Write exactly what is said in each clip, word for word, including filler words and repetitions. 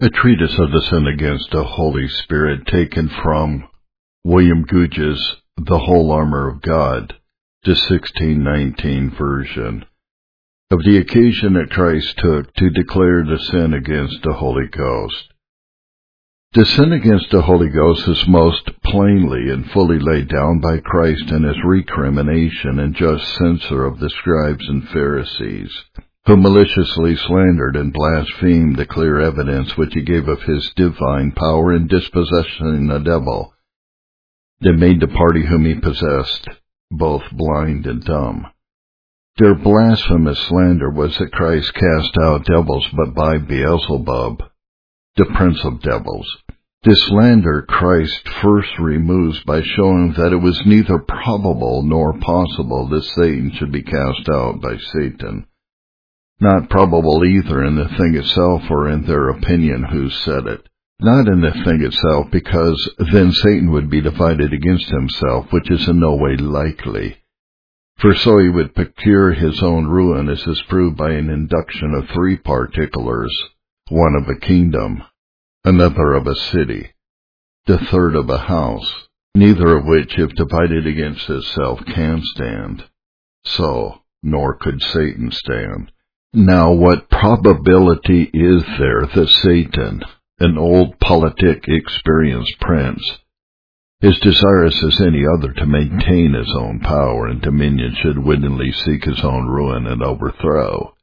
A treatise of the sin against the Holy Spirit, taken from William Gouge's The Whole Armor of God, the sixteen nineteen version, of the occasion that Christ took to declare the sin against the Holy Ghost. The sin against the Holy Ghost is most plainly and fully laid down by Christ in his recrimination and just censure of the scribes and Pharisees, who maliciously slandered and blasphemed the clear evidence which he gave of his divine power in dispossessing the devil, that made the party whom he possessed both blind and dumb. Their blasphemous slander was that Christ cast out devils but by Beelzebub, the prince of devils. This slander Christ first removes by showing that it was neither probable nor possible that Satan should be cast out by Satan. Not probable either in the thing itself or in their opinion who said it. Not in the thing itself, because then Satan would be divided against himself, which is in no way likely. For so he would procure his own ruin, as is proved by an induction of three particulars, one of a kingdom, another of a city, the third of a house, neither of which, if divided against itself, can stand. So, nor could Satan stand. Now, what probability is there that Satan, an old politic experienced prince, is desirous as any other to maintain his own power and dominion, should wittingly seek his own ruin and overthrow?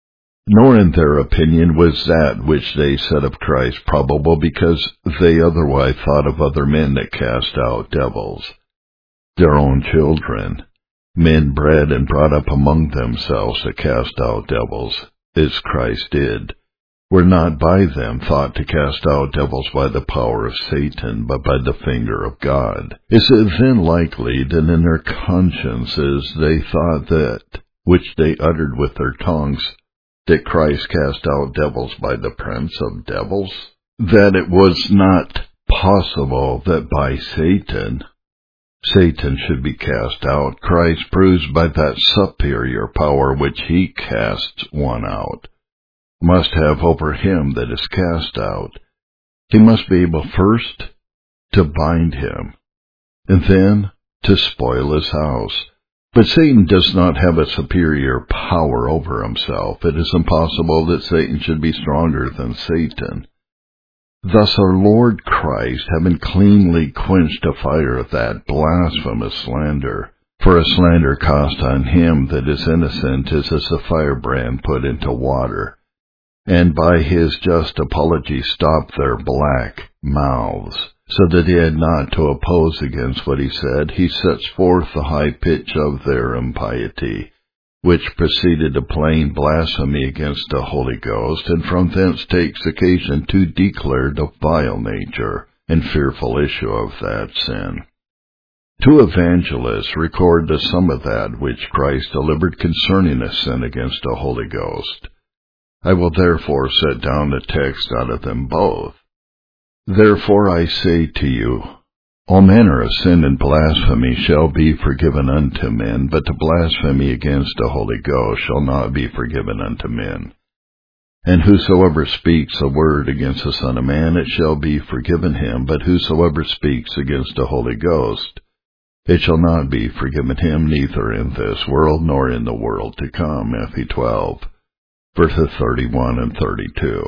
Nor in their opinion was that which they said of Christ probable, because they otherwise thought of other men that cast out devils, their own children, men bred and brought up among themselves that cast out devils, as Christ did, were not by them thought to cast out devils by the power of Satan, but by the finger of God. Is it then likely that in their consciences they thought that, which they uttered with their tongues, that Christ cast out devils by the prince of devils? That it was not possible that by Satan, Satan should be cast out, Christ proves by that superior power which he casts one out, must have over him that is cast out. He must be able first to bind him, and then to spoil his house. But Satan does not have a superior power over himself. It is impossible that Satan should be stronger than Satan. Thus our Lord Christ, having cleanly quenched the fire of that blasphemous slander, for a slander cast on him that is innocent is as a firebrand put into water, and by his just apology stopped their black mouths, so that he had not to oppose against what he said, he sets forth the high pitch of their impiety, which proceeded a plain blasphemy against the Holy Ghost, and from thence takes occasion to declare the vile nature and fearful issue of that sin. Two evangelists record the sum of that which Christ delivered concerning a sin against the Holy Ghost. I will therefore set down a text out of them both. Therefore I say to you, all manner of sin and blasphemy shall be forgiven unto men, but the blasphemy against the Holy Ghost shall not be forgiven unto men. And whosoever speaks a word against the Son of Man, it shall be forgiven him, but whosoever speaks against the Holy Ghost, it shall not be forgiven him, neither in this world nor in the world to come. Matthew twelve, verses thirty-one and thirty-two.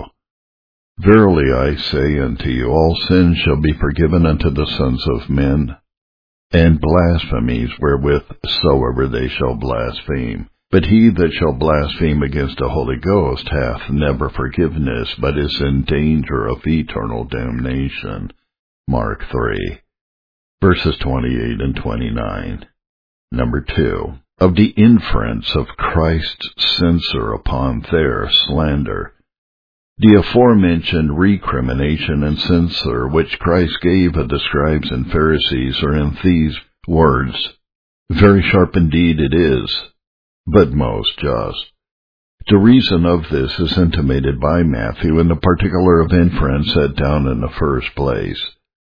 Verily I say unto you, all sins shall be forgiven unto the sons of men, and blasphemies wherewith soever they shall blaspheme. But he that shall blaspheme against the Holy Ghost hath never forgiveness, but is in danger of eternal damnation. Mark three, verses twenty-eight and twenty-nine. Number two, of the inference of Christ's censure upon their slander. The aforementioned recrimination and censure which Christ gave of the scribes and Pharisees are in these words. Very sharp indeed it is, but most just. The reason of this is intimated by Matthew in the particular of inference set down in the first place,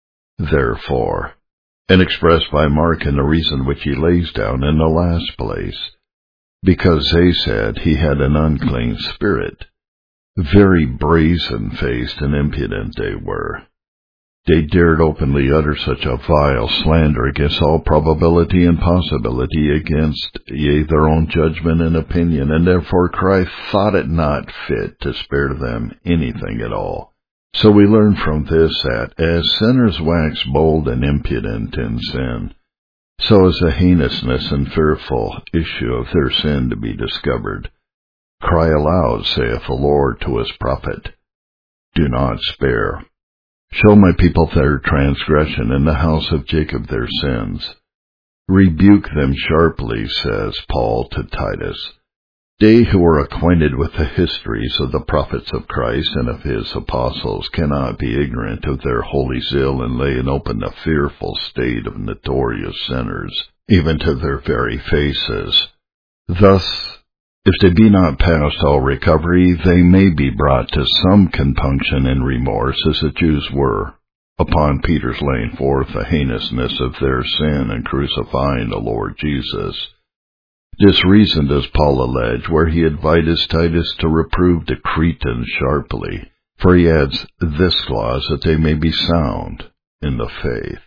therefore, and expressed by Mark in the reason which he lays down in the last place, because they said he had an unclean spirit. Very brazen-faced and impudent they were. They dared openly utter such a vile slander against all probability and possibility, against, yea, their own judgment and opinion, and therefore Christ thought it not fit to spare them anything at all. So we learn from this that, as sinners wax bold and impudent in sin, so is the heinousness and fearful issue of their sin to be discovered. Cry aloud, saith the Lord to his prophet, do not spare. Show my people their transgression, and the house of Jacob their sins. Rebuke them sharply, says Paul to Titus. They who are acquainted with the histories of the prophets of Christ and of his apostles cannot be ignorant of their holy zeal in laying open the fearful state of notorious sinners, even to their very faces. Thus, if they be not past all recovery, they may be brought to some compunction and remorse, as the Jews were, upon Peter's laying forth the heinousness of their sin and crucifying the Lord Jesus. This reason does Paul allege, where he advises Titus to reprove the Cretans sharply, for he adds this clause, that they may be sound in the faith.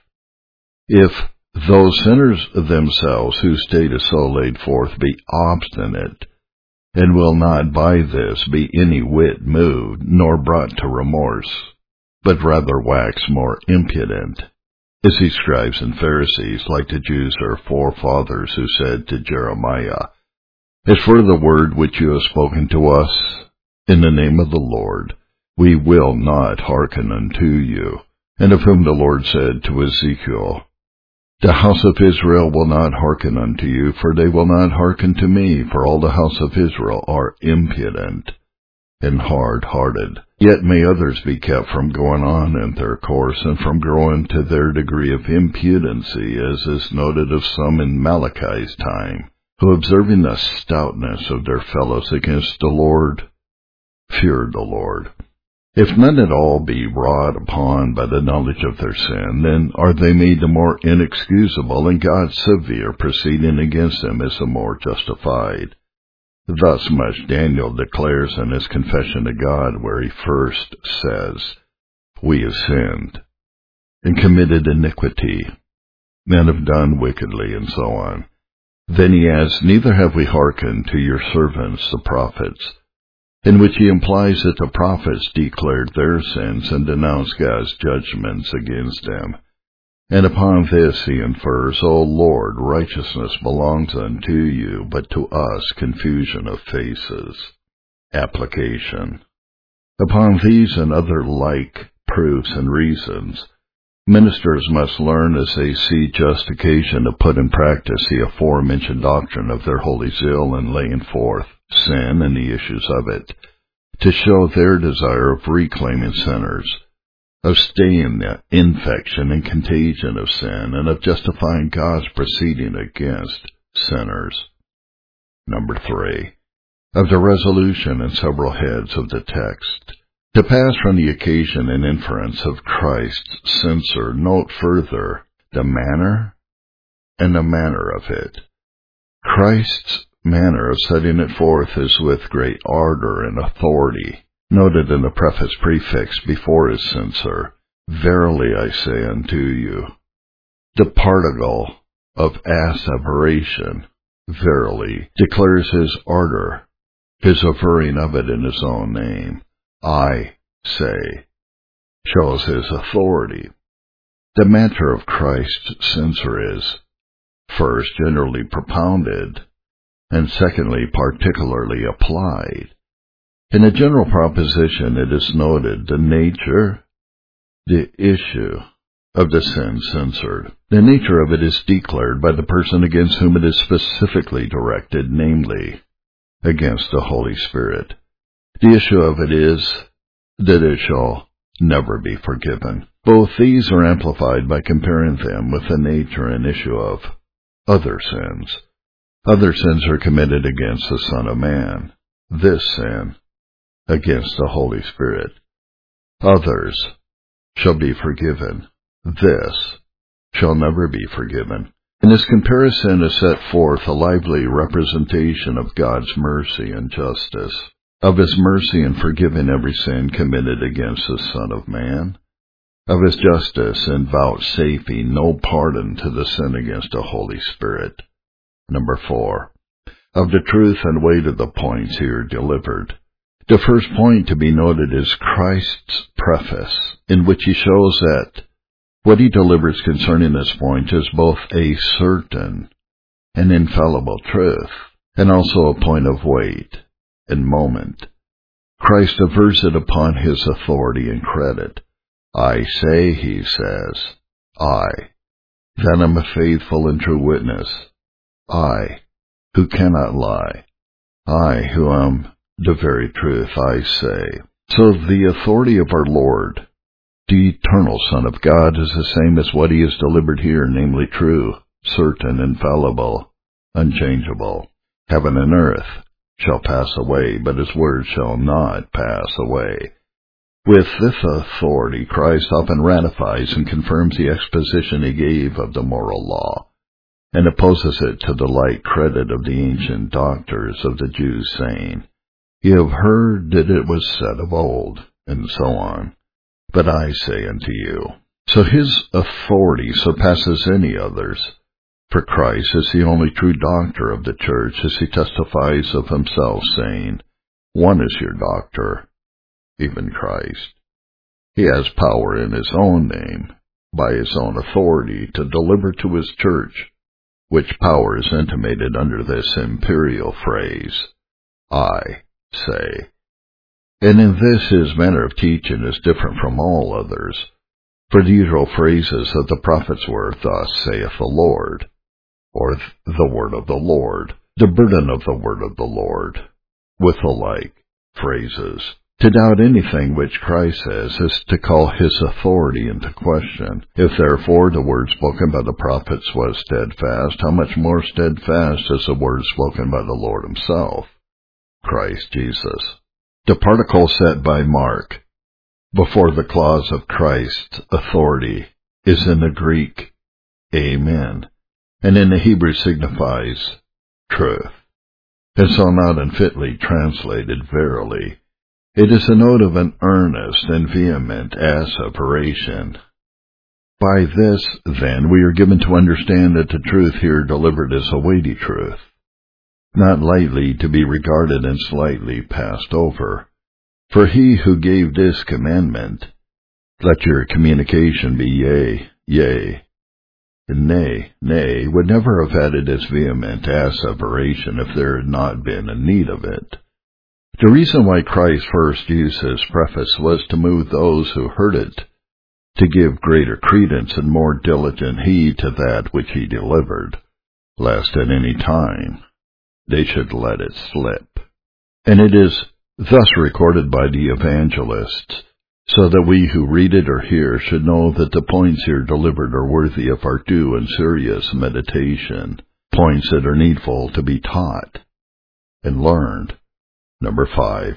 If those sinners themselves, whose state is so laid forth, be obstinate, and will not by this be any whit moved, nor brought to remorse, but rather wax more impudent, as these scribes and Pharisees, like the Jews our forefathers, who said to Jeremiah, as for the word which you have spoken to us in the name of the Lord, we will not hearken unto you. And of whom the Lord said to Ezekiel, the house of Israel will not hearken unto you, for they will not hearken to me, for all the house of Israel are impudent and hard-hearted. Yet may others be kept from going on in their course, and from growing to their degree of impudency, as is noted of some in Malachi's time, who, observing the stoutness of their fellows against the Lord, feared the Lord. If none at all be wrought upon by the knowledge of their sin, then are they made the more inexcusable, and God's severe proceeding against them is the more justified. Thus much Daniel declares in his confession to God, where he first says, we have sinned, and committed iniquity, and have done wickedly, and so on. Then he adds, neither have we hearkened to your servants the prophets, in which he implies that the prophets declared their sins and denounced God's judgments against them. And upon this he infers, O Lord, righteousness belongs unto you, but to us confusion of faces. Application. Upon these and other like proofs and reasons, ministers must learn, as they see just occasion, to put in practice the aforementioned doctrine of their holy zeal in laying forth sin and the issues of it, to show their desire of reclaiming sinners, of staying the infection and contagion of sin, and of justifying God's proceeding against sinners. Number three, of the resolution and several heads of the text. To pass from the occasion and inference of Christ's censure, note further the manner and the manner of it. Christ's manner of setting it forth is with great ardor and authority, noted in the preface prefix before his censure, verily I say unto you. The particle of asseveration, verily, declares his ardor, his averring of it in his own name. I say, shows his authority. The matter of Christ's censure is, first, generally propounded, and secondly, particularly applied. In a general proposition, it is noted the nature, the issue of the sin censored. The nature of it is declared by the person against whom it is specifically directed, namely, against the Holy Spirit. The issue of it is that it shall never be forgiven. Both these are amplified by comparing them with the nature and issue of other sins. Other sins are committed against the Son of Man. This sin against the Holy Spirit. Others shall be forgiven. This shall never be forgiven. In this comparison is set forth a lively representation of God's mercy and justice. of his mercy in forgiving every sin committed against the Son of Man, of his justice in vouchsafing no pardon to the sin against the Holy Spirit. Number four, of the truth and weight of the points here delivered. The first point to be noted is Christ's preface, in which he shows that what he delivers concerning this point is both a certain and infallible truth, and also a point of weight and moment. Christ avers it upon his authority and credit. I say, he says, I, that am a faithful and true witness, I, who cannot lie, I, who am the very truth, I say. So the authority of our Lord, the eternal Son of God, is the same as what he has delivered here, namely true, certain, infallible, unchangeable. Heaven and earth shall pass away, but his word shall not pass away. With this authority, Christ often ratifies and confirms the exposition he gave of the moral law, and opposes it to the light credit of the ancient doctors of the Jews, saying, "Ye have heard that it was said of old," and so on. But I say unto you. So his authority surpasses any others, for Christ is the only true doctor of the church, as he testifies of himself, saying, "One is your doctor, even Christ." He has power in his own name, by his own authority, to deliver to his church, which power is intimated under this imperial phrase, I say. And in this his manner of teaching is different from all others, for the usual phrases of the prophets were, "Thus saith the Lord," or "the word of the Lord," "the burden of the word of the Lord," with the like phrases. To doubt anything which Christ says is to call his authority into question. If therefore the word spoken by the prophets was steadfast, how much more steadfast is the word spoken by the Lord himself, Christ Jesus? The particle set by Mark before the clause of Christ's authority is in the Greek, amen, and in the Hebrew signifies truth, and so not unfitly translated verily. It is a note of an earnest and vehement asseveration. By this, then, we are given to understand that the truth here delivered is a weighty truth, not lightly to be regarded and slightly passed over. For he who gave this commandment, "Let your communication be yea, yea, and nay, nay," would never have added this vehement asseveration if there had not been a need of it. The reason why Christ first used his preface was to move those who heard it to give greater credence and more diligent heed to that which he delivered, lest at any time they should let it slip. And it is thus recorded by the evangelists, so that we who read it or hear should know that the points here delivered are worthy of our due and serious meditation, points that are needful to be taught and learned. Number five,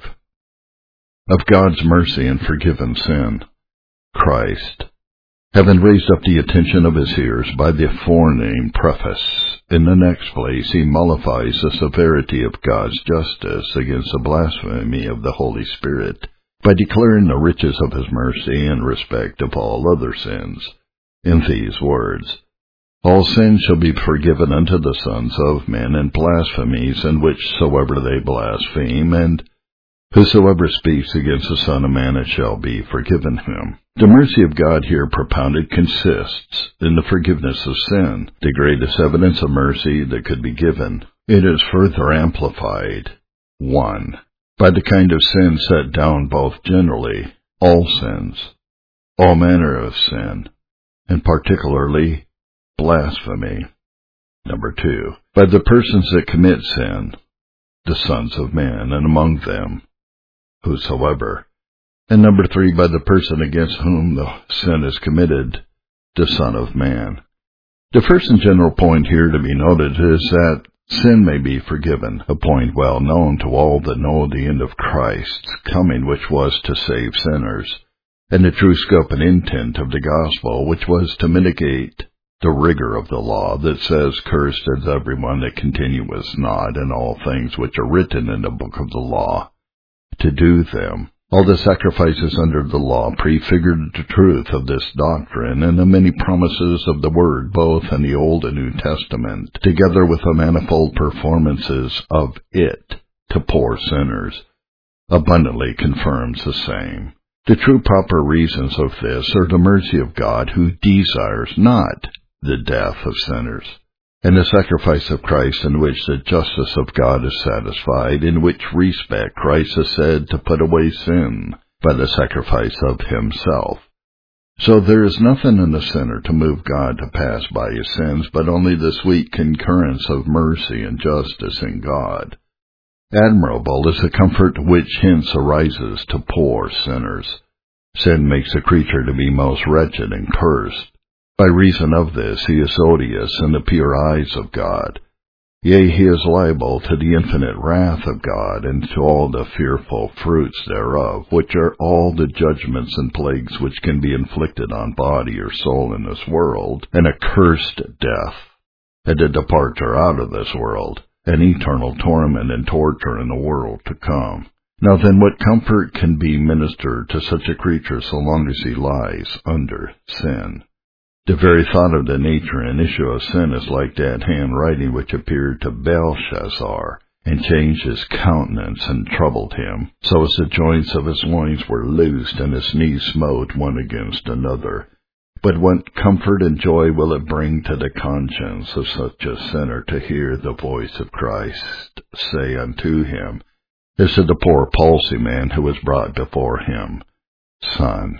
of God's mercy and forgiven sin. Christ, having raised up the attention of his hearers by the forenamed preface, in the next place he mollifies the severity of God's justice against the blasphemy of the Holy Spirit, by declaring the riches of his mercy in respect of all other sins, in these words, "All sins shall be forgiven unto the sons of men, and blasphemies in which soever they blaspheme, and whosoever speaks against the Son of Man, it shall be forgiven him." The mercy of God here propounded consists in the forgiveness of sin, the greatest evidence of mercy that could be given. It is further amplified, one, by the kind of sin set down both generally, all sins, all manner of sin, and particularly blasphemy. Number two, by the persons that commit sin, the sons of men, and among them, whosoever. And number three, by the person against whom the sin is committed, the Son of Man. The first and general point here to be noted is that sin may be forgiven, a point well known to all that know the end of Christ's coming, which was to save sinners, and the true scope and intent of the gospel, which was to mitigate the rigor of the law that says, "Cursed is everyone that continueth not in all things which are written in the book of the law to do them. All the sacrifices under the law prefigured the truth of this doctrine and the many promises of the Word, both in the Old and New Testament, together with the manifold performances of it to poor sinners, abundantly confirms the same. The true proper reasons of this are the mercy of God, who desires not the death of sinners, and the sacrifice of Christ, in which the justice of God is satisfied, in which respect Christ is said to put away sin by the sacrifice of himself. So there is nothing in the sinner to move God to pass by his sins, but only the sweet concurrence of mercy and justice in God. Admirable is the comfort which hence arises to poor sinners. Sin makes the creature to be most wretched and cursed. By reason of this he is odious in the pure eyes of God. Yea, he is liable to the infinite wrath of God, and to all the fearful fruits thereof, which are all the judgments and plagues which can be inflicted on body or soul in this world, an accursed death, and a departure out of this world, an eternal torment and torture in the world to come. Now then, what comfort can be ministered to such a creature so long as he lies under sin? The very thought of the nature and issue of sin is like that handwriting which appeared to Belshazzar, and changed his countenance and troubled him, so as the joints of his loins were loosed, and his knees smote one against another. But what comfort and joy will it bring to the conscience of such a sinner to hear the voice of Christ say unto him, as to the poor palsy man who was brought before him, Son,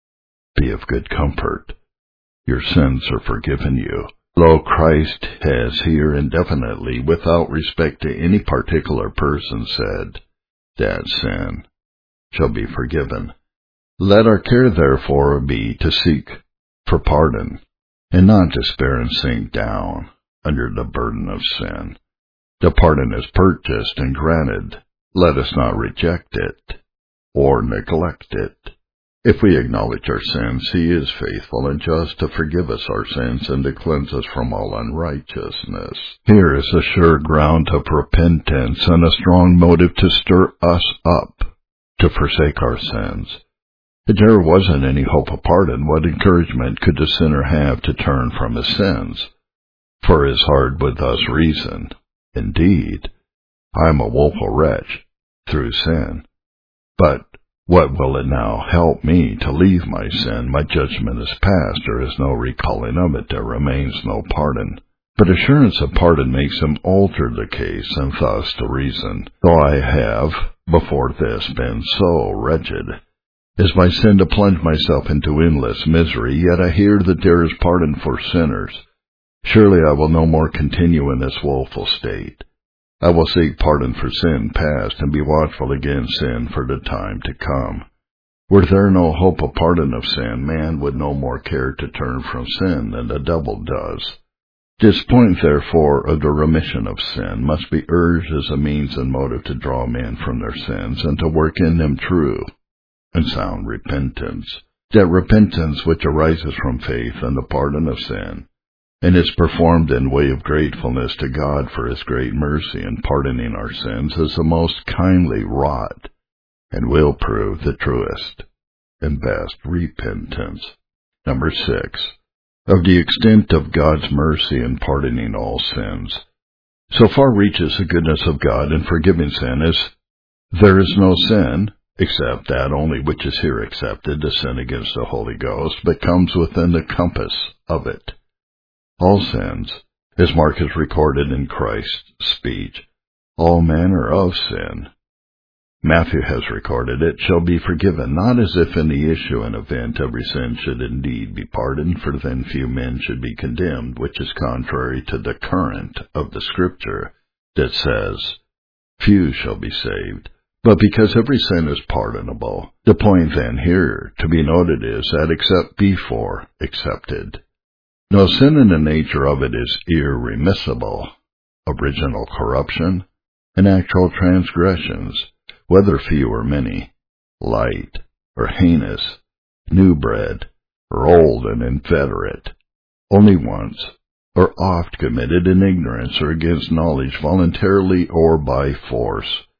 be of good comfort. Your sins are forgiven you. Lo, Christ has here indefinitely, without respect to any particular person, said, that sin shall be forgiven. Let our care therefore be to seek for pardon, and not despair and sink down under the burden of sin. The pardon is purchased and granted. Let us not reject it or neglect it. If we acknowledge our sins, he is faithful and just to forgive us our sins and to cleanse us from all unrighteousness. Here is a sure ground of repentance and a strong motive to stir us up to forsake our sins. If there wasn't any hope of pardon, what encouragement could the sinner have to turn from his sins? For his heart would thus reason, Indeed, I am a woeful wretch through sin. But what will it now help me to leave my sin? My judgment is past, there is no recalling of it, there remains no pardon. But assurance of pardon makes him alter the case, and thus to reason, though I have before this been so wretched, is my sin to plunge myself into endless misery, yet I hear that there is pardon for sinners. Surely I will no more continue in this woeful state. I will seek pardon for sin past, and be watchful against sin for the time to come. Were there no hope of pardon of sin, man would no more care to turn from sin than the devil does. This point, therefore, of the remission of sin must be urged as a means and motive to draw men from their sins, and to work in them true and sound repentance, that repentance which arises from faith and the pardon of sin, and is performed in way of gratefulness to God for his great mercy in pardoning our sins, is the most kindly wrought, and will prove the truest and best repentance. Number six, of the extent of God's mercy in pardoning all sins. So far reaches the goodness of God in forgiving sin as there is no sin, except that only which is here accepted, the sin against the Holy Ghost, but comes within the compass of it. All sins, as Mark has recorded in Christ's speech, all manner of sin, Matthew has recorded, it shall be forgiven, not as if in the issue and event every sin should indeed be pardoned, for then few men should be condemned, which is contrary to the current of the Scripture that says, few shall be saved, but because every sin is pardonable. The point then here to be noted is that except before accepted, no sin in the nature of it is irremissible. Original corruption and actual transgressions, whether few or many, light or heinous, new bred or old and inveterate, only once or oft committed in ignorance or against knowledge, voluntarily or by force,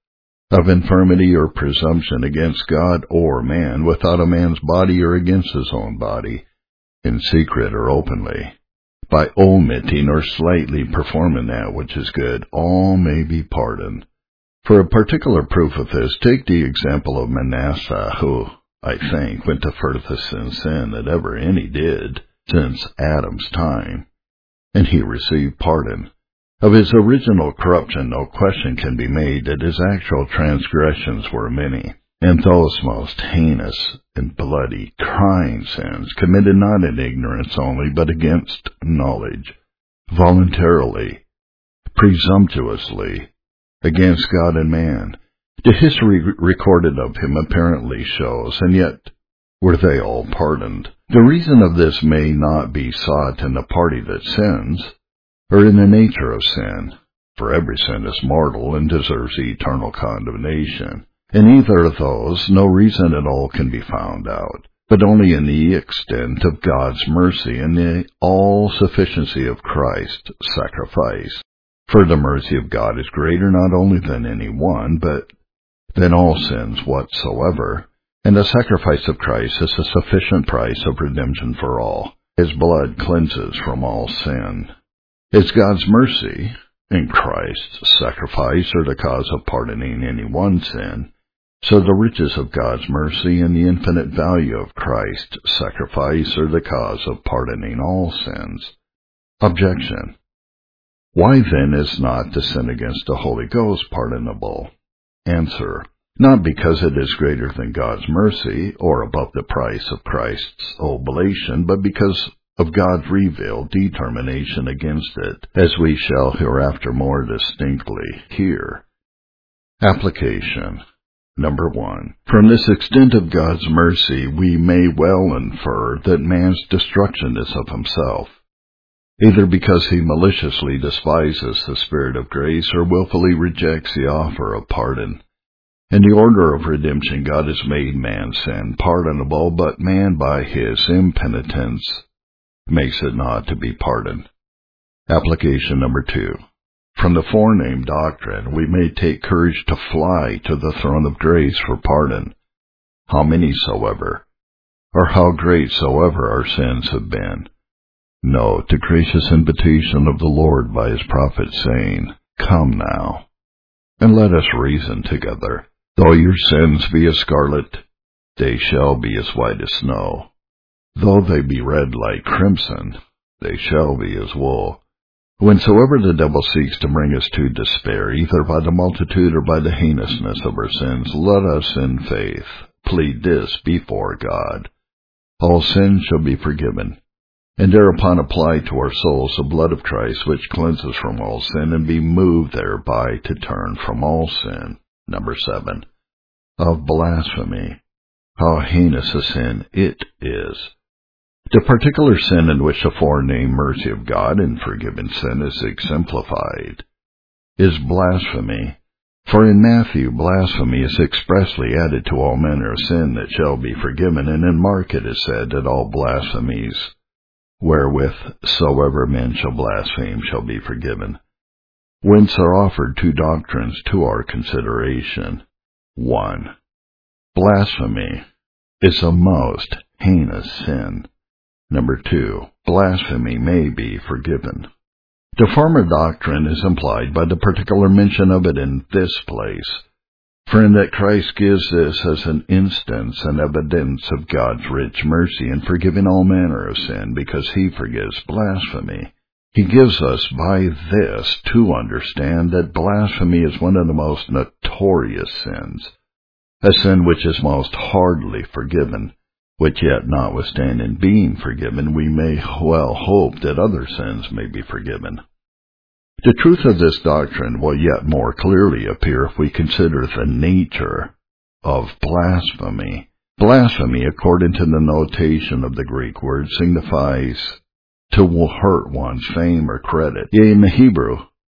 of infirmity or presumption against God or man, without a man's body or against his own body, in secret or openly, by omitting or slightly performing that which is good, all may be pardoned. For a particular proof of this, take the example of Manasseh, who, I think, went the furthest in sin that ever any did since Adam's time, and he received pardon. Of his original corruption, no question can be made that his actual transgressions were many, and those most heinous and bloody, crying sins, committed not in ignorance only, but against knowledge, voluntarily, presumptuously, against God and man. The history recorded of him apparently shows, and yet were they all pardoned. The reason of this may not be sought in the party that sins, or in the nature of sin, for every sin is mortal and deserves eternal condemnation. In either of those, no reason at all can be found out, but only in the extent of God's mercy and the all-sufficiency of Christ's sacrifice. For the mercy of God is greater not only than any one, but than all sins whatsoever, and the sacrifice of Christ is a sufficient price of redemption for all. His blood cleanses from all sin. Is God's mercy and Christ's sacrifice are the cause of pardoning any one sin, so the riches of God's mercy and the infinite value of Christ's sacrifice are the cause of pardoning all sins. Objection. Why then is not the sin against the Holy Ghost pardonable? Answer. Not because it is greater than God's mercy or above the price of Christ's oblation, but because of God's revealed determination against it, as we shall hereafter more distinctly hear. Application. Number one. From this extent of God's mercy, we may well infer that man's destruction is of himself, either because he maliciously despises the Spirit of grace or willfully rejects the offer of pardon. In the order of redemption, God has made man's sin pardonable, but man by his impenitence makes it not to be pardoned. Application number two. From the forenamed doctrine, we may take courage to fly to the throne of grace for pardon, how many soever, or how great soever our sins have been. Note the gracious invitation of the Lord by his prophet, saying, Come now, and let us reason together. Though your sins be as scarlet, they shall be as white as snow. Though they be red like crimson, they shall be as wool. Whensoever the devil seeks to bring us to despair, either by the multitude or by the heinousness of our sins, let us in faith plead this before God. All sins shall be forgiven, and thereupon apply to our souls the blood of Christ, which cleanses from all sin, and be moved thereby to turn from all sin. Number seven. Of blasphemy. How heinous a sin it is. The particular sin in which the forenamed mercy of God in forgiving sin is exemplified is blasphemy. For in Matthew, blasphemy is expressly added to all manner of sin that shall be forgiven, and in Mark it is said that all blasphemies wherewith soever men shall blaspheme shall be forgiven. Whence are offered two doctrines to our consideration. One. Blasphemy is a most heinous sin. Number two. Blasphemy may be forgiven. The former doctrine is implied by the particular mention of it in this place, for in that Christ gives this as an instance and evidence of God's rich mercy in forgiving all manner of sin, because he forgives blasphemy. He gives us by this to understand that blasphemy is one of the most notorious sins, a sin which is most hardly forgiven, which yet notwithstanding being forgiven, we may well hope that other sins may be forgiven. The truth of this doctrine will yet more clearly appear if we consider the nature of blasphemy. Blasphemy, according to the notation of the Greek word, signifies to hurt one's fame or credit. Yea, in the Hebrew,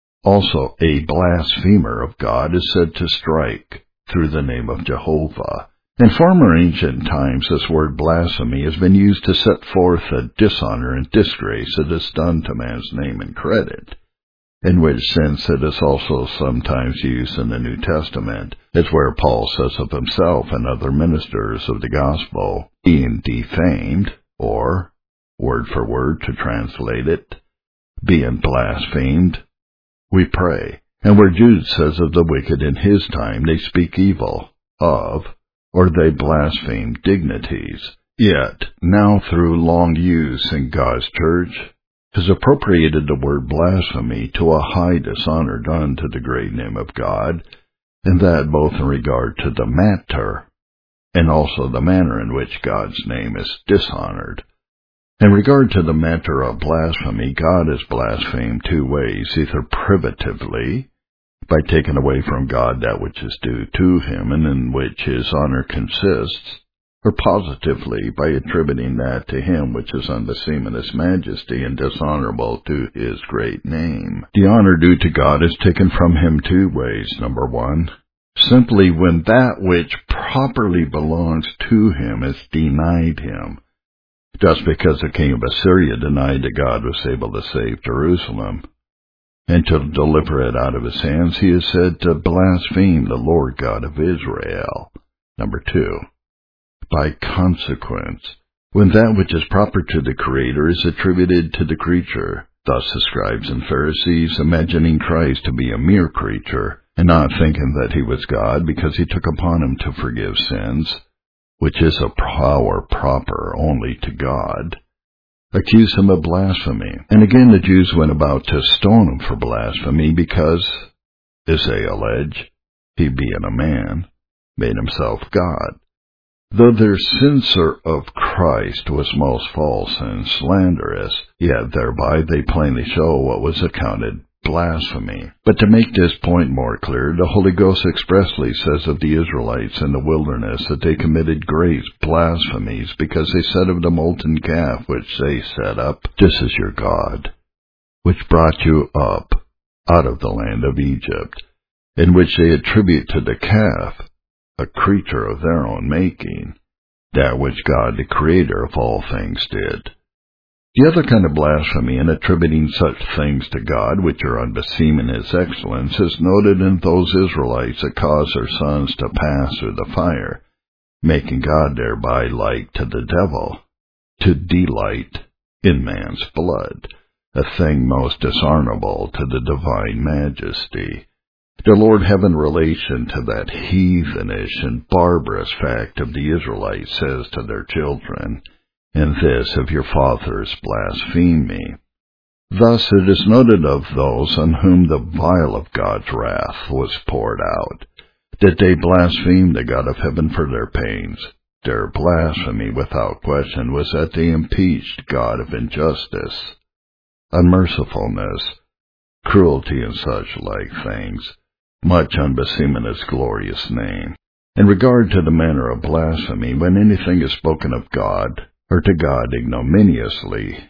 also a blasphemer of God is said to strike through the name of Jehovah. In former ancient times, this word blasphemy has been used to set forth the dishonor and disgrace that is done to man's name and credit. in which sense it is also sometimes used in the New Testament, is where Paul says of himself and other ministers of the gospel, being defamed, or, word for word to translate it, being blasphemed, we pray. And where Jude says of the wicked in his time, they speak evil of, or they blaspheme dignities. Yet, now through long use in God's church, has appropriated the word blasphemy to a high dishonor done to the great name of God, and that both in regard to the matter, and also the manner in which God's name is dishonored. In regard to the matter of blasphemy, God is blasphemed two ways, either privatively, by taking away from God that which is due to him and in which his honor consists, or positively by attributing that to him which is unbeseeming his majesty and dishonorable to his great name. The honor due to God is taken from him two ways. Number one, simply when that which properly belongs to him is denied him. Just because the king of Assyria denied that God was able to save Jerusalem and to deliver it out of his hands, he is said to blaspheme the Lord God of Israel. Number two, by consequence, when that which is proper to the Creator is attributed to the creature, thus the scribes and Pharisees, imagining Christ to be a mere creature, and not thinking that he was God because he took upon him to forgive sins, which is a power proper only to God, accuse him of blasphemy. And again the Jews went about to stone him for blasphemy because, as they allege, he being a man, made himself God. Though their censure of Christ was most false and slanderous, yet thereby they plainly show what was accounted blasphemy. But to make this point more clear, the Holy Ghost expressly says of the Israelites in the wilderness that they committed great blasphemies because they said of the molten calf which they set up, "This is your God, which brought you up out of the land of Egypt," in which they attribute to the calf, a creature of their own making, that which God, the Creator of all things, did. The other kind of blasphemy in attributing such things to God which are unbeseeming his excellence is noted in those Israelites that cause their sons to pass through the fire, making God thereby like to the devil, to delight in man's blood, a thing most dishonorable to the divine majesty. The Lord have in relation to that heathenish and barbarous fact of the Israelites says to their children, "And this of your fathers blaspheme me." Thus it is noted of those on whom the vial of God's wrath was poured out, that they blasphemed the God of heaven for their pains. Their blasphemy, without question, was that they impeached God of injustice, unmercifulness, cruelty, and such like things, much unbeseeming his glorious name. In regard to the manner of blasphemy, when anything is spoken of God, or to God ignominiously,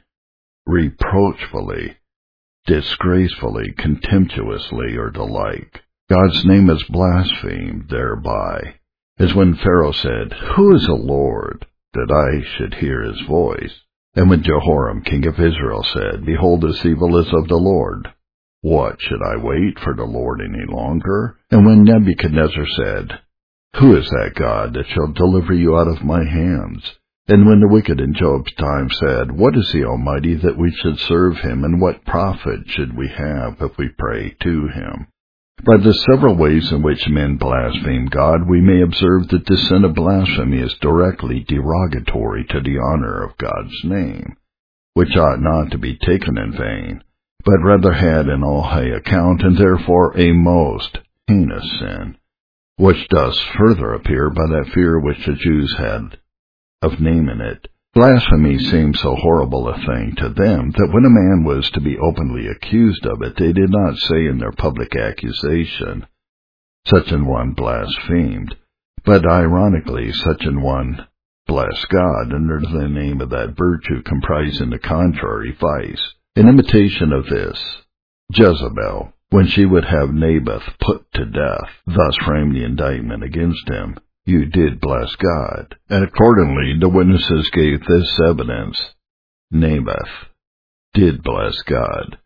reproachfully, disgracefully, contemptuously, or the like, God's name is blasphemed thereby, as when Pharaoh said, "Who is the Lord, that I should hear his voice?" And when Jehoram, king of Israel, said, "Behold, this evil is of the Lord. What, should I wait for the Lord any longer?" And when Nebuchadnezzar said, "Who is that God that shall deliver you out of my hands?" And when the wicked in Job's time said, "What is the Almighty that we should serve him, and what profit should we have if we pray to him?" By the several ways in which men blaspheme God, we may observe that the sin of blasphemy is directly derogatory to the honor of God's name, which ought not to be taken in vain, but rather had in all high account, and therefore a most heinous sin, which does further appear by that fear which the Jews had of naming it. Blasphemy seemed so horrible a thing to them that when a man was to be openly accused of it, they did not say in their public accusation, "Such an one blasphemed," but ironically, "Such an one blessed God," under the name of that virtue comprising the contrary vice. In imitation of this, Jezebel, when she would have Naboth put to death, thus framed the indictment against him, "You did bless God." And accordingly, the witnesses gave this evidence: Naboth did bless God.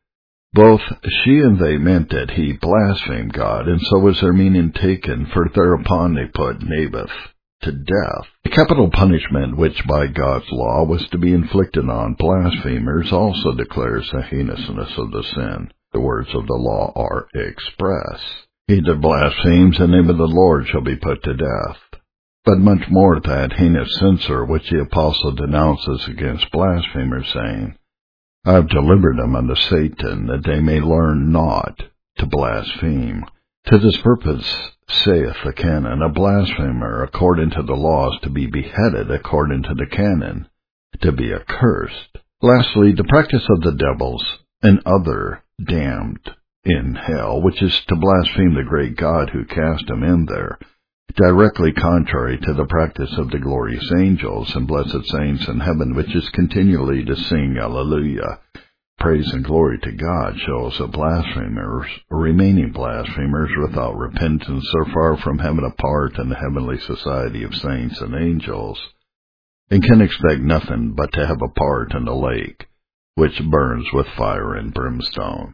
Both she and they meant that he blasphemed God, and so was their meaning taken, for thereupon they put Naboth to death. The capital punishment which by God's law was to be inflicted on blasphemers also declares the heinousness of the sin. The words of the law are express. He that blasphemes the name of the Lord shall be put to death. But much more that heinous censure which the apostle denounces against blasphemers, saying, I have delivered them unto Satan, that they may learn not to blaspheme. To this purpose saith the canon, a blasphemer according to the law is to be beheaded according to the canon, to be accursed. Lastly, the practice of the devils and other damned in hell, which is to blaspheme the great God who cast them in there, directly contrary to the practice of the glorious angels and blessed saints in heaven, which is continually to sing Alleluia. Praise and glory to God, shows that blasphemers, remaining blasphemers without repentance, are far from heaven apart in the heavenly society of saints and angels, and can expect nothing but to have a part in the lake, which burns with fire and brimstone.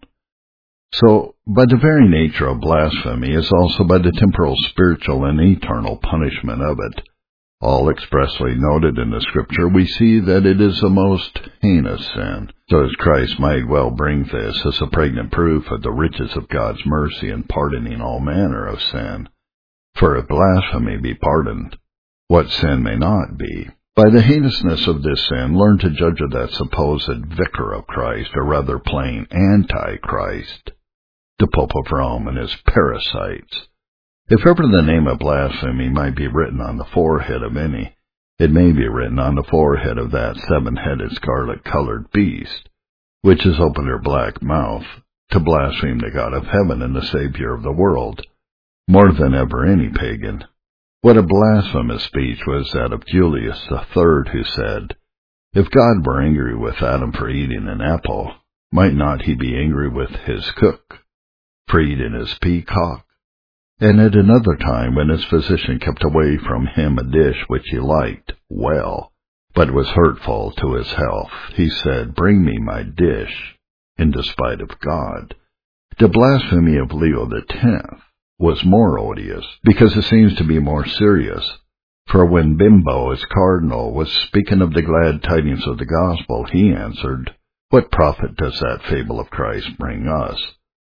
So, by the very nature of blasphemy is also by the temporal, spiritual, and eternal punishment of it, all expressly noted in the Scripture, we see that it is a most heinous sin. So as Christ might well bring this as a pregnant proof of the riches of God's mercy in pardoning all manner of sin. For if blasphemy be pardoned, what sin may not be? By the heinousness of this sin, learn to judge of that supposed vicar of Christ, or rather plain antichrist, the Pope of Rome and his parasites. If ever the name of blasphemy might be written on the forehead of any, it may be written on the forehead of that seven-headed scarlet-colored beast, which has opened her black mouth to blaspheme the God of heaven and the Savior of the world, more than ever any pagan. What a blasphemous speech was that of Julius the Third, who said, If God were angry with Adam for eating an apple, might not he be angry with his cook for eating his peacock? And at another time, when his physician kept away from him a dish which he liked well, but was hurtful to his health, he said, Bring me my dish, in despite of God. The blasphemy of Leo the Tenth was more odious, because it seems to be more serious. For when Bimbo, as cardinal, was speaking of the glad tidings of the gospel, he answered, What profit does that fable of Christ bring us?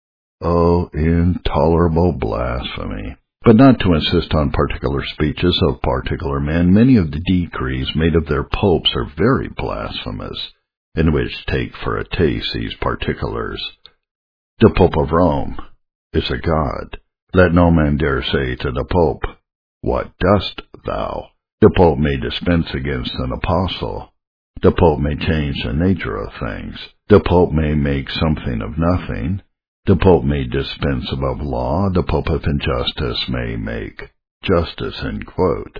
Oh, intolerable blasphemy! But not to insist on particular speeches of particular men, many of the decrees made of their popes are very blasphemous, in which take for a taste these particulars. The Pope of Rome is a god. Let no man dare say to the Pope, What dost thou? The Pope may dispense against an apostle. The Pope may change the nature of things. The Pope may make something of nothing. The Pope may dispense above law. The Pope of injustice may make justice, end quote.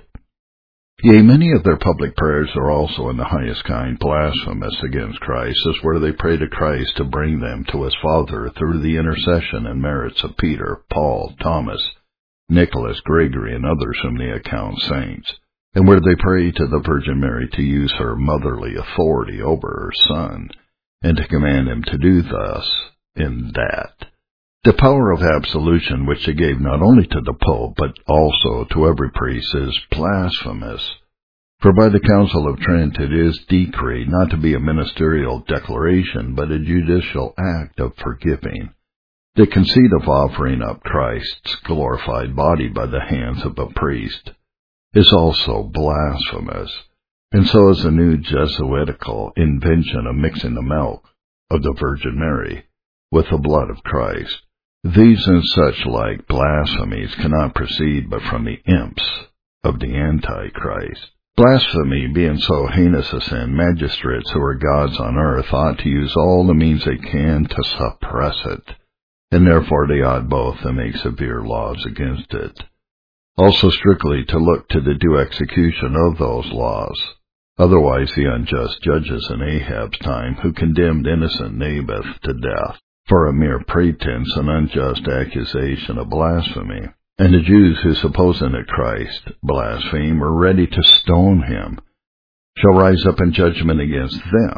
Yea, many of their public prayers are also in the highest kind blasphemous against Christ, as where they pray to Christ to bring them to his Father through the intercession and merits of Peter, Paul, Thomas, Nicholas, Gregory, and others whom they account saints, and where they pray to the Virgin Mary to use her motherly authority over her Son, and to command him to do thus in that. The power of absolution which they gave not only to the Pope, but also to every priest, is blasphemous. For by the Council of Trent it is decreed not to be a ministerial declaration, but a judicial act of forgiving. The conceit of offering up Christ's glorified body by the hands of a priest is also blasphemous, and so is the new Jesuitical invention of mixing the milk of the Virgin Mary with the blood of Christ. These and such like blasphemies cannot proceed but from the imps of the Antichrist. Blasphemy being so heinous a sin, magistrates who are gods on earth ought to use all the means they can to suppress it, and therefore they ought both to make severe laws against it. Also strictly to look to the due execution of those laws. Otherwise the unjust judges in Ahab's time, who condemned innocent Naboth to death for a mere pretense and unjust accusation of blasphemy, and the Jews who, supposing that Christ blasphemed, were ready to stone him, shall rise up in judgment against them,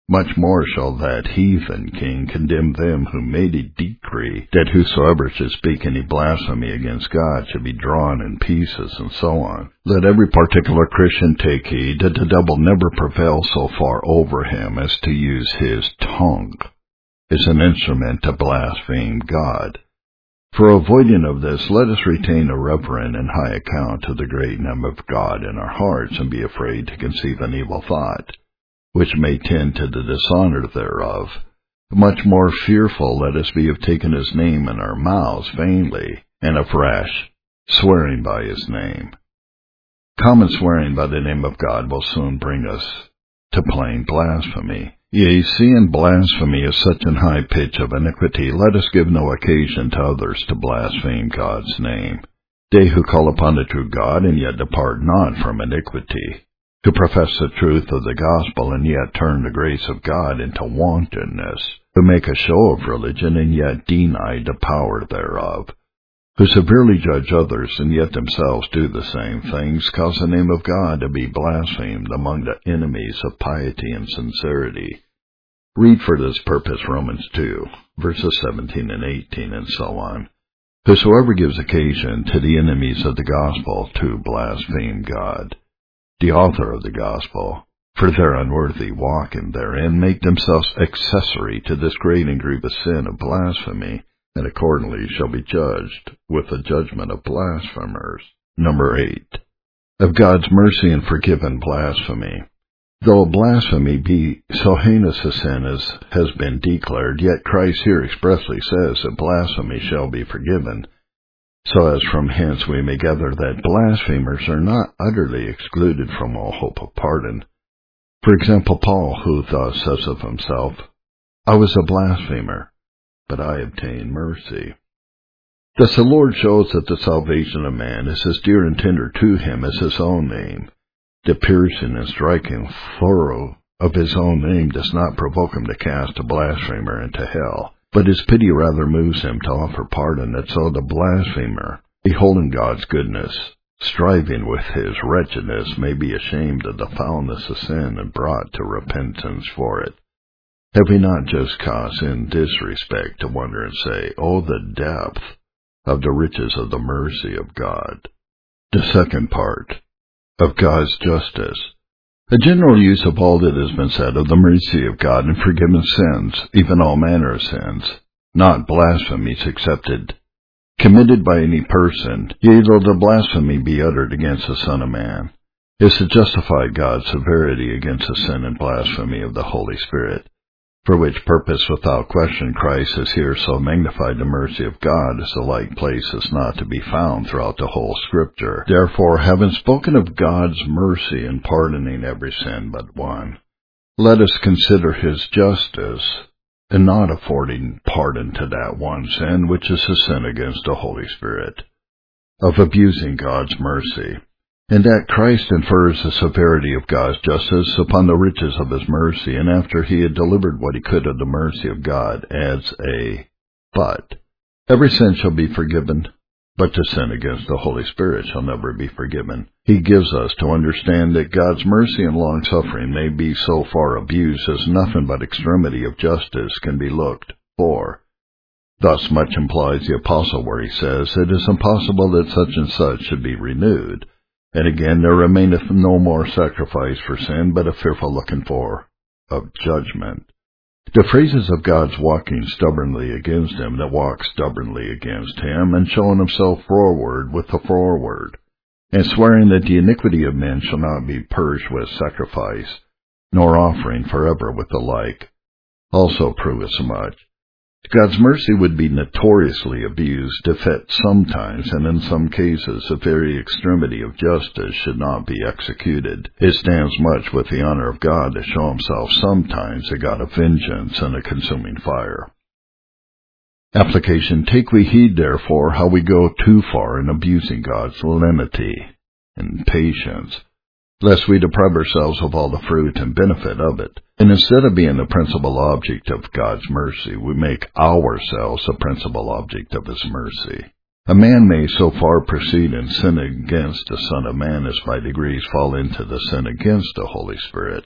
Much more shall that heathen king condemn them who made a decree that whosoever should speak any blasphemy against God should be drawn in pieces, and so on. Let every particular Christian take heed that the devil never prevails so far over him as to use his tongue as an instrument to blaspheme God. For avoiding of this, let us retain a reverent and high account of the great name of God in our hearts, and be afraid to conceive an evil thought, which may tend to the dishonor thereof. Much more fearful let us be of taking his name in our mouths vainly, and of rash swearing by his name. Common swearing by the name of God will soon bring us to plain blasphemy. Yea, seeing blasphemy is such an high pitch of iniquity, let us give no occasion to others to blaspheme God's name. They who call upon the true God, and yet depart not from iniquity, who profess the truth of the gospel, and yet turn the grace of God into wantonness, who make a show of religion, and yet deny the power thereof, who severely judge others, and yet themselves do the same things, cause the name of God to be blasphemed among the enemies of piety and sincerity. Read for this purpose Romans two, verses seventeen and eighteen, and so on. Whosoever gives occasion to the enemies of the gospel to blaspheme God, the author of the gospel, for their unworthy walking therein, make themselves accessory to this great and grievous sin of blasphemy, and accordingly shall be judged with the judgment of blasphemers. Number eight. Of God's mercy and forgiven blasphemy. Though blasphemy be so heinous a sin as has been declared, yet Christ here expressly says that blasphemy shall be forgiven, so as from hence we may gather that blasphemers are not utterly excluded from all hope of pardon. For example, Paul, who thus says of himself, I was a blasphemer, but I obtained mercy. Thus the Lord shows that the salvation of man is as dear and tender to him as his own name. The piercing and striking furrow of his own name does not provoke him to cast a blasphemer into hell, but his pity rather moves him to offer pardon, that so the blasphemer, beholding God's goodness, striving with his wretchedness, may be ashamed of the foulness of sin and brought to repentance for it. Have we not just cause in this respect to wonder and say, oh, the depth of the riches of the mercy of God? The second part, of God's justice. A general use of all that has been said of the mercy of God in forgiven sins, even all manner of sins, not blasphemies excepted, committed by any person, yea, though the blasphemy be uttered against the Son of Man, is to justify God's severity against the sin and blasphemy of the Holy Spirit, for which purpose without question Christ has here so magnified the mercy of God as the like place is not to be found throughout the whole Scripture. Therefore, having spoken of God's mercy in pardoning every sin but one, let us consider his justice in not affording pardon to that one sin, which is the sin against the Holy Spirit, of abusing God's mercy, and that Christ infers the severity of God's justice upon the riches of his mercy, and after he had delivered what he could of the mercy of God, adds a but. Every sin shall be forgiven, but to sin against the Holy Spirit shall never be forgiven. He gives us to understand that God's mercy and long-suffering may be so far abused as nothing but extremity of justice can be looked for. Thus much implies the apostle where he says, it is impossible that such and such should be renewed. And again, there remaineth no more sacrifice for sin, but a fearful looking for of judgment. The phrases of God's walking stubbornly against him that walk stubbornly against him, and showing himself forward with the forward, and swearing that the iniquity of men shall not be purged with sacrifice, nor offering forever with the like, also prove as much. God's mercy would be notoriously abused if at some times, and in some cases, the very extremity of justice should not be executed. It stands much with the honor of God to show himself sometimes a God of vengeance and a consuming fire. Application. Take we heed, therefore, how we go too far in abusing God's lenity and patience, lest we deprive ourselves of all the fruit and benefit of it. And instead of being the principal object of God's mercy, we make ourselves the principal object of his mercy. A man may so far proceed in sin against the Son of Man as by degrees fall into the sin against the Holy Spirit.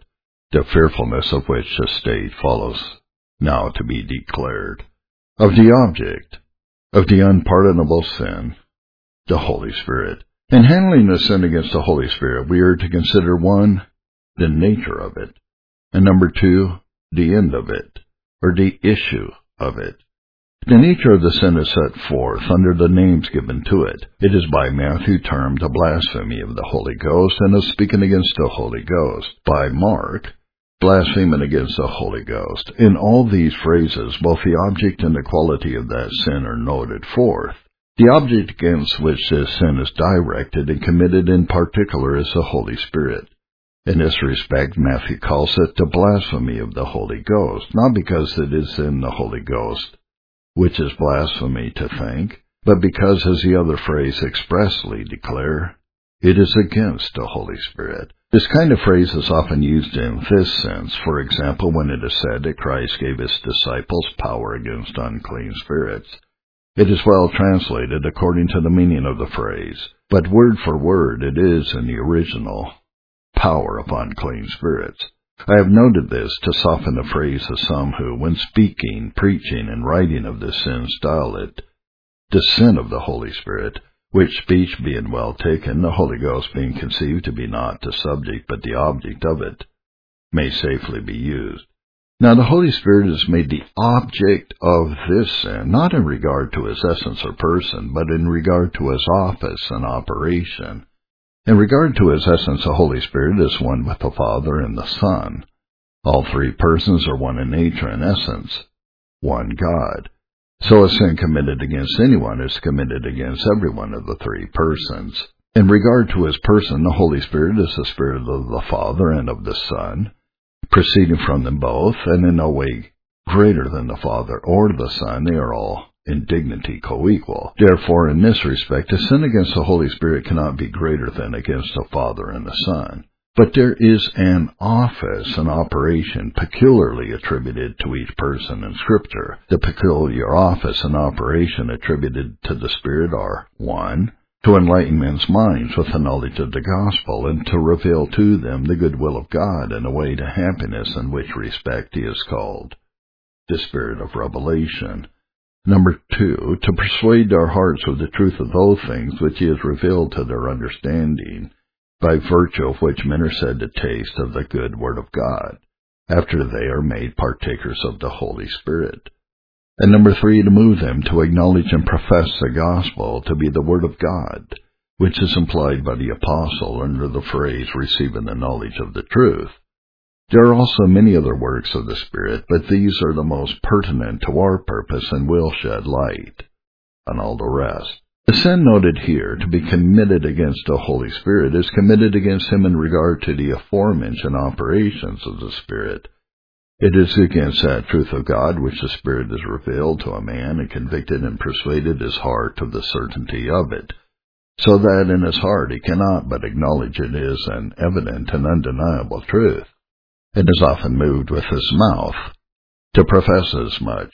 the fearfulness of which the state follows now to be declared. Of the object of the unpardonable sin, the Holy Spirit. In handling the sin against the Holy Spirit, we are to consider, one, the nature of it, and number two, the end of it, or the issue of it. The nature of the sin is set forth under the names given to it. It is by Matthew termed a blasphemy of the Holy Ghost and of speaking against the Holy Ghost. By Mark, blaspheming against the Holy Ghost. In all these phrases, both the object and the quality of that sin are noted forth. The object against which this sin is directed and committed in particular is the Holy Spirit. In this respect, Matthew calls it the blasphemy of the Holy Ghost, not because it is in the Holy Ghost, which is blasphemy to think, but because, as the other phrase expressly declare, it is against the Holy Spirit. This kind of phrase is often used in this sense. For example, when it is said that Christ gave his disciples power against unclean spirits. It is well translated according to the meaning of the phrase, but word for word it is in the original, power upon unclean spirits. I have noted this to soften the phrase of some who, when speaking, preaching, and writing of this sin, style it the sin of the Holy Spirit, which speech being well taken, the Holy Ghost being conceived to be not the subject but the object of it, may safely be used. Now the Holy Spirit is made the object of this sin, not in regard to his essence or person, but in regard to his office and operation. In regard to his essence, the Holy Spirit is one with the Father and the Son. All three persons are one in nature and essence, one God. So a sin committed against anyone is committed against every one of the three persons. In regard to his person, the Holy Spirit is the Spirit of the Father and of the Son, proceeding from them both, and in no way greater than the Father or the Son. They are all in dignity co-equal. Therefore, in this respect, a sin against the Holy Spirit cannot be greater than against the Father and the Son. But there is an office, an operation peculiarly attributed to each person in Scripture. The peculiar office and operation attributed to the Spirit are, one, to enlighten men's minds with the knowledge of the gospel, and to reveal to them the good will of God and the way to happiness, in which respect he is called the Spirit of revelation. Number two, to persuade their hearts with the truth of those things which he has revealed to their understanding, by virtue of which men are said to taste of the good word of God, after they are made partakers of the Holy Spirit. And number three, to move them to acknowledge and profess the gospel to be the word of God, which is implied by the apostle under the phrase receiving the knowledge of the truth. There are also many other works of the Spirit, but these are the most pertinent to our purpose and will shed light on all the rest. The sin noted here to be committed against the Holy Spirit is committed against him in regard to the aforementioned operations of the Spirit. It is against that truth of God which the Spirit is revealed to a man and convicted and persuaded his heart of the certainty of it, so that in his heart he cannot but acknowledge it is an evident and undeniable truth, and is often moved with his mouth to profess as much.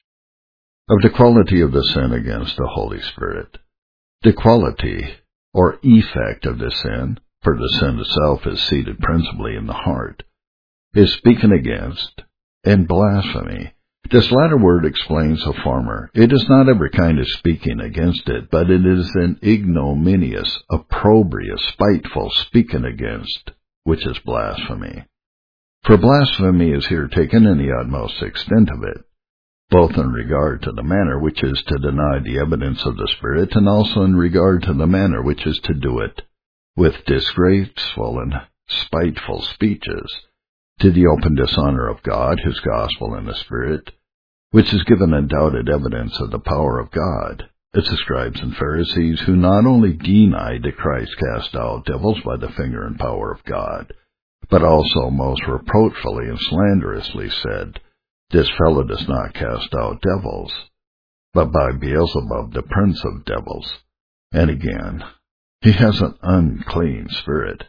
Of the quality of the sin against the Holy Spirit. The quality or effect of the sin, for the sin itself is seated principally in the heart, is speaking against and blasphemy. This latter word explains the former. It is not every kind of speaking against it, but it is an ignominious, opprobrious, spiteful speaking against, which is blasphemy. For blasphemy is here taken in the utmost extent of it, both in regard to the manner which is to deny the evidence of the Spirit, and also in regard to the manner which is to do it with disgraceful and spiteful speeches, to the open dishonor of God, his gospel, and the Spirit, which is given undoubted evidence of the power of God. It's the scribes and Pharisees who not only denied that Christ cast out devils by the finger and power of God, but also most reproachfully and slanderously said, "This fellow does not cast out devils, but by Beelzebub, the prince of devils." And again, he has an unclean spirit.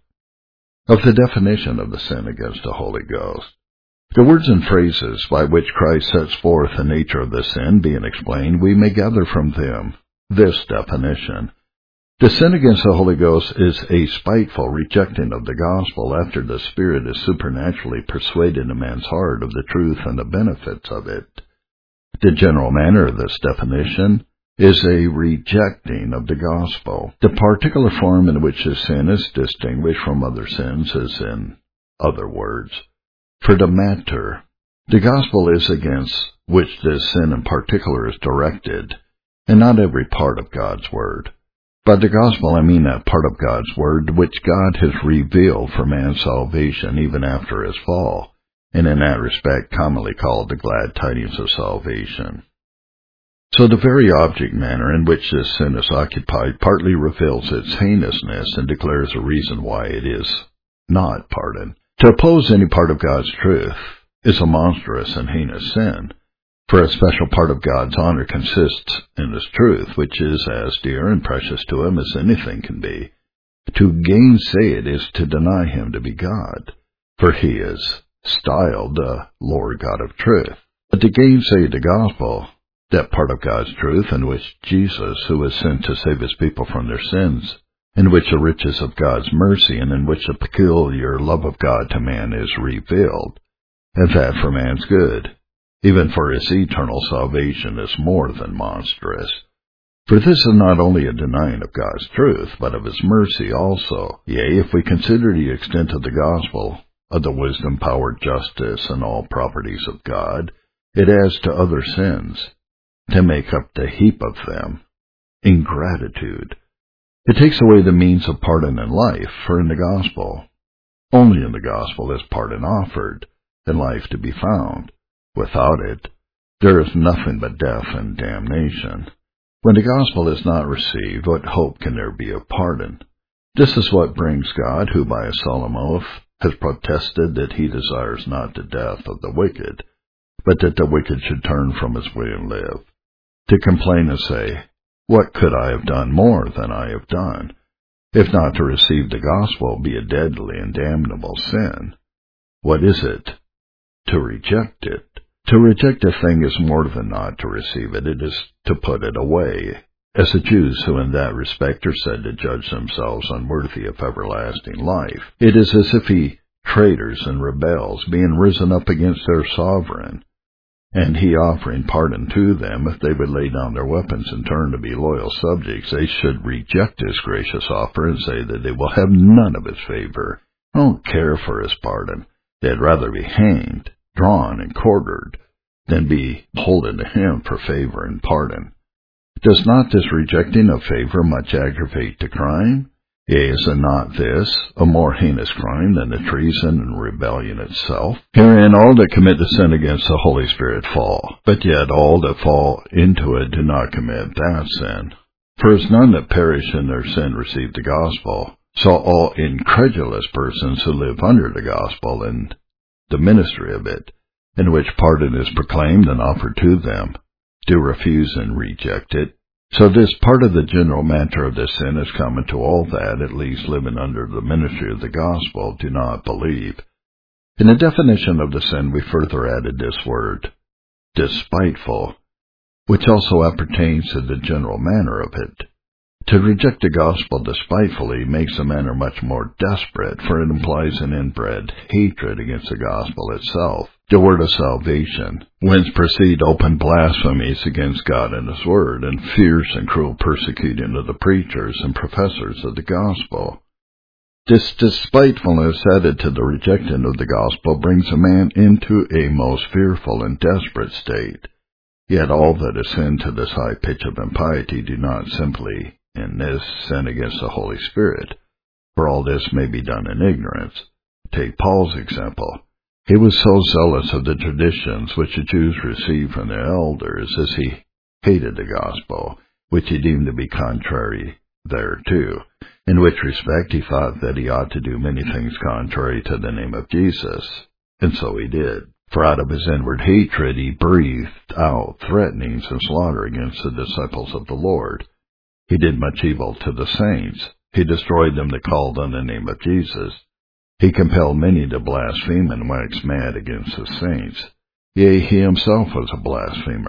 Of the definition of the sin against the Holy Ghost. The words and phrases by which Christ sets forth the nature of the sin being explained, we may gather from them this definition. To sin against the Holy Ghost is a spiteful rejecting of the gospel after the Spirit is supernaturally persuaded a man's heart of the truth and the benefits of it. The general manner of this definition is a rejecting of the gospel. The particular form in which this sin is distinguished from other sins is, in other words, for the matter. The gospel is against which this sin in particular is directed, and not every part of God's word. By the gospel I mean that part of God's word which God has revealed for man's salvation even after his fall, and in that respect commonly called the glad tidings of salvation. So the very object manner in which this sin is occupied partly reveals its heinousness and declares a reason why it is not pardoned. To oppose any part of God's truth is a monstrous and heinous sin, for a special part of God's honor consists in His truth, which is as dear and precious to Him as anything can be. To gainsay it is to deny Him to be God, for He is styled the Lord God of truth. But to gainsay the gospel, that part of God's truth in which Jesus, who was sent to save His people from their sins, in which the riches of God's mercy and in which the peculiar love of God to man is revealed, and that for man's good, even for his eternal salvation, is more than monstrous. For this is not only a denying of God's truth, but of His mercy also. Yea, if we consider the extent of the gospel, of the wisdom, power, justice, and all properties of God, it adds to other sins, to make up the heap of them, ingratitude. It takes away the means of pardon in life, for in the gospel, only in the gospel is pardon offered, and life to be found. Without it, there is nothing but death and damnation. When the gospel is not received, what hope can there be of pardon? This is what brings God, who by a solemn oath has protested that He desires not the death of the wicked, but that the wicked should turn from his way and live, to complain and say, "What could I have done more than I have done?" If not to receive the gospel be a deadly and damnable sin. What is it? To reject it. To reject a thing is more than not to receive it. It is to put it away, as the Jews who in that respect are said to judge themselves unworthy of everlasting life. It is as if he traitors and rebels, being risen up against their sovereign, and he offering pardon to them, if they would lay down their weapons and turn to be loyal subjects, they should reject his gracious offer and say that they will have none of his favor. I don't care for his pardon. They'd rather be hanged, drawn, and quartered than be beholden to him for favor and pardon. Does not this rejecting of favor much aggravate the crime? Yea, is it not this a more heinous crime than the treason and rebellion itself? Herein all that commit the sin against the Holy Spirit fall, but yet all that fall into it do not commit that sin. For as none that perish in their sin receive the gospel, so all incredulous persons who live under the gospel and the ministry of it, in which pardon is proclaimed and offered to them, do refuse and reject it. So this part of the general matter of this sin is common to all that, at least living under the ministry of the gospel, do not believe. In the definition of the sin we further added this word, despiteful, which also appertains to the general manner of it. To reject the gospel despitefully makes the manner much more desperate, for it implies an inbred hatred against the gospel itself, the word of salvation, whence proceed open blasphemies against God and His word, and fierce and cruel persecuting of the preachers and professors of the gospel. This despitefulness added to the rejection of the gospel brings a man into a most fearful and desperate state. Yet all that ascend to this high pitch of impiety do not simply in this sin against the Holy Spirit, for all this may be done in ignorance. Take Paul's example. He was so zealous of the traditions which the Jews received from their elders, as he hated the gospel, which he deemed to be contrary thereto, in which respect he thought that he ought to do many things contrary to the name of Jesus, and so he did. For out of his inward hatred he breathed out threatenings and slaughter against the disciples of the Lord. He did much evil to the saints. He destroyed them that called on the name of Jesus. He compelled many to blaspheme and wax mad against the saints. Yea, he himself was a blasphemer,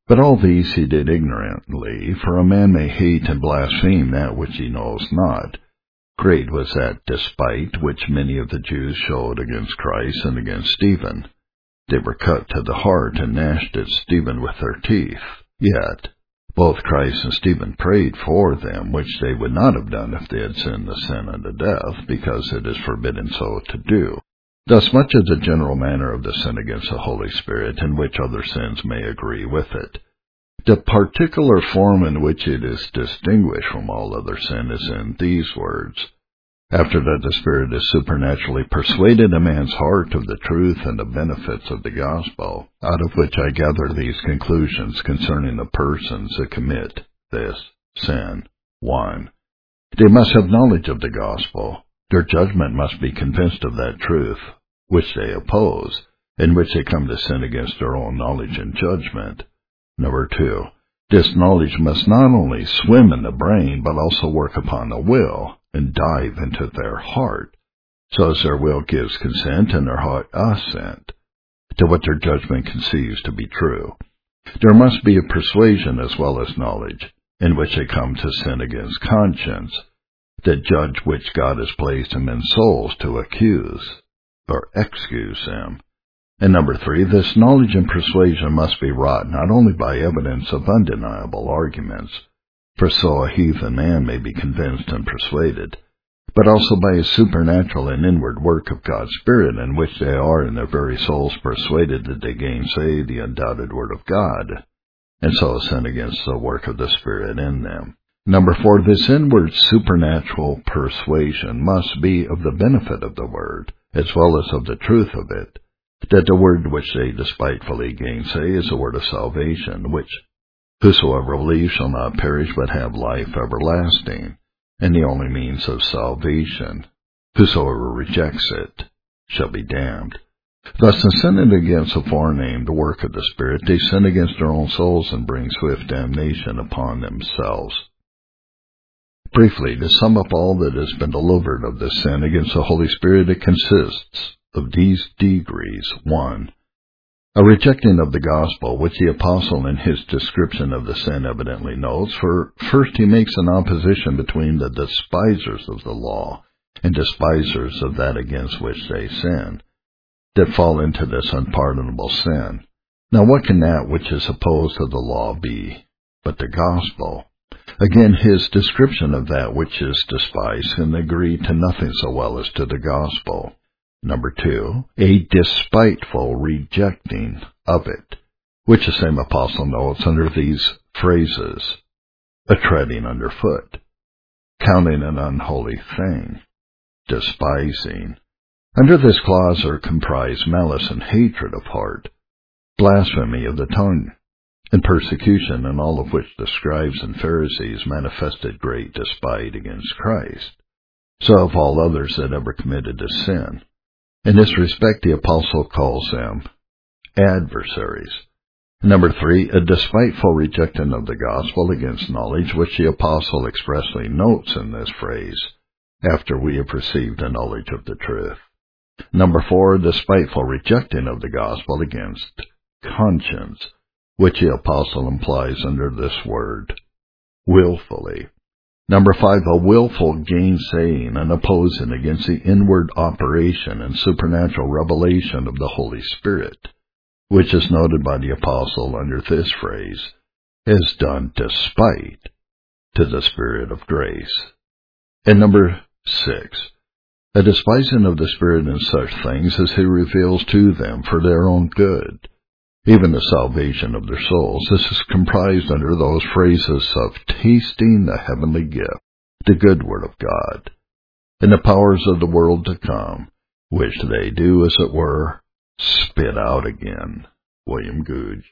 But all these he did ignorantly, for a man may hate and blaspheme that which he knows not. Great was that despite which many of the Jews showed against Christ and against Stephen. They were cut to the heart and gnashed at Stephen with their teeth. Yet both Christ and Stephen prayed for them, which they would not have done if they had sinned the sin unto death, because it is forbidden so to do. Thus much as the general manner of the sin against the Holy Spirit, in which other sins may agree with it. The particular form in which it is distinguished from all other sin is in these words: after that the Spirit is supernaturally persuaded a man's heart of the truth and the benefits of the gospel, out of which I gather these conclusions concerning the persons that commit this sin. one. They must have knowledge of the gospel. Their judgment must be convinced of that truth, which they oppose, in which they come to sin against their own knowledge and judgment. Number two, this knowledge must not only swim in the brain, but also work upon the will, and dive into their heart, so as their will gives consent and their heart assent to what their judgment conceives to be true. There must be a persuasion as well as knowledge, in which they come to sin against conscience, that judge which God has placed in men's souls to accuse or excuse them. And number three, this knowledge and persuasion must be wrought not only by evidence of undeniable arguments, for so a heathen man may be convinced and persuaded, but also by a supernatural and inward work of God's Spirit, in which they are in their very souls persuaded that they gainsay the undoubted Word of God, and so sin against the work of the Spirit in them. Number four, this inward supernatural persuasion must be of the benefit of the Word, as well as of the truth of it, that the word which they despitefully gainsay is the word of salvation, which whosoever believes shall not perish but have life everlasting, and the only means of salvation. Whosoever rejects it shall be damned. Thus, in sinning against the forenamed work of the Spirit, they sin against their own souls and bring swift damnation upon themselves. Briefly, to sum up all that has been delivered of this sin against the Holy Spirit, it consists of these degrees. One, a rejecting of the gospel, which the apostle in his description of the sin evidently notes, for first he makes an opposition between the despisers of the law and despisers of that against which they sin, that fall into this unpardonable sin. Now what can that which is opposed to the law be but the gospel? Again, his description of that which is despised can agree to nothing so well as to the gospel. Number two, a despiteful rejecting of it, which the same apostle notes under these phrases: a treading underfoot, counting an unholy thing, despising. Under this clause are comprised malice and hatred of heart, blasphemy of the tongue, and persecution, in all of which the scribes and Pharisees manifested great despite against Christ, so of all others that ever committed a sin. In this respect, the apostle calls them adversaries. Number three, a despiteful rejecting of the gospel against knowledge, which the apostle expressly notes in this phrase, after we have received a knowledge of the truth. Number four, a despiteful rejecting of the gospel against conscience, which the apostle implies under this word, willfully. Number five, a willful gainsaying and opposing against the inward operation and supernatural revelation of the Holy Spirit, which is noted by the apostle under this phrase, is done despite to the Spirit of grace. And number six, a despising of the Spirit in such things as he reveals to them for their own good, even the salvation of their souls. This is comprised under those phrases of tasting the heavenly gift, the good word of God, and the powers of the world to come, which they do, as it were, spit out again. William Gouge.